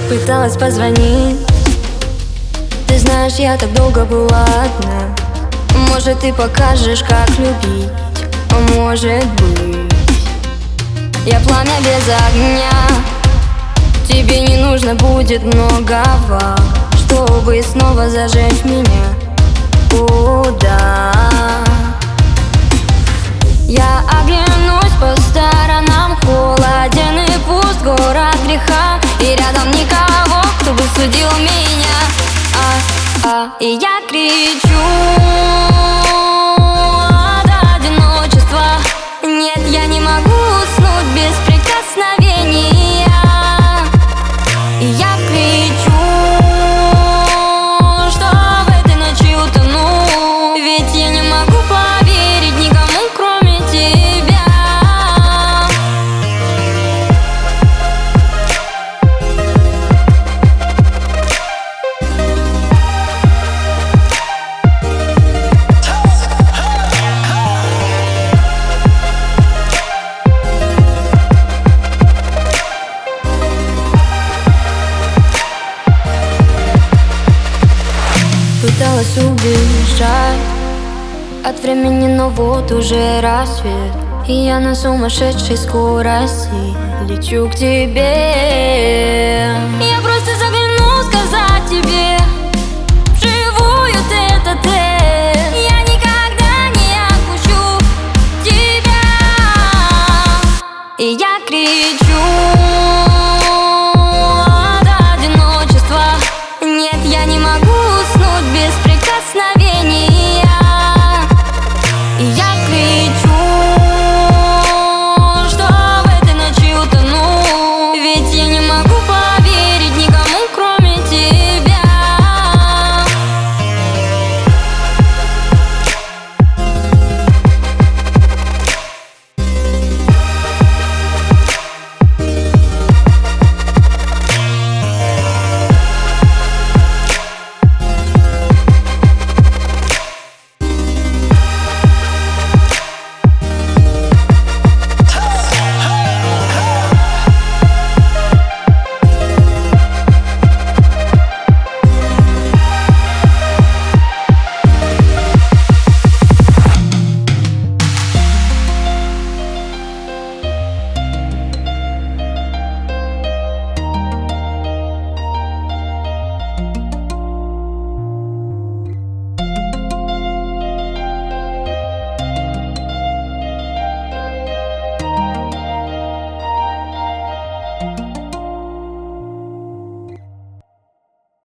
Пыталась позвонить. Ты знаешь, я так долго была одна. Может, ты покажешь, как любить. Может быть, я пламя без огня. Тебе не нужно будет многого, чтобы снова зажечь меня. О, да. Я оглянусь по сторонам, холоден и пуст город греха, и рядом никого, кто бы судил меня. И я кричу от одиночества. Нет, я не могу уснуть без прикосновения. И я кричу, что в этой ночи утону. Ведь я не могу поверить никому, кроме тебя. Пыталась убежать от времени, но вот уже рассвет, и я на сумасшедшей скорости лечу к тебе. Я просто загляну сказать тебе вживую тет-а-тет. Я никогда не отпущу тебя. И я кричу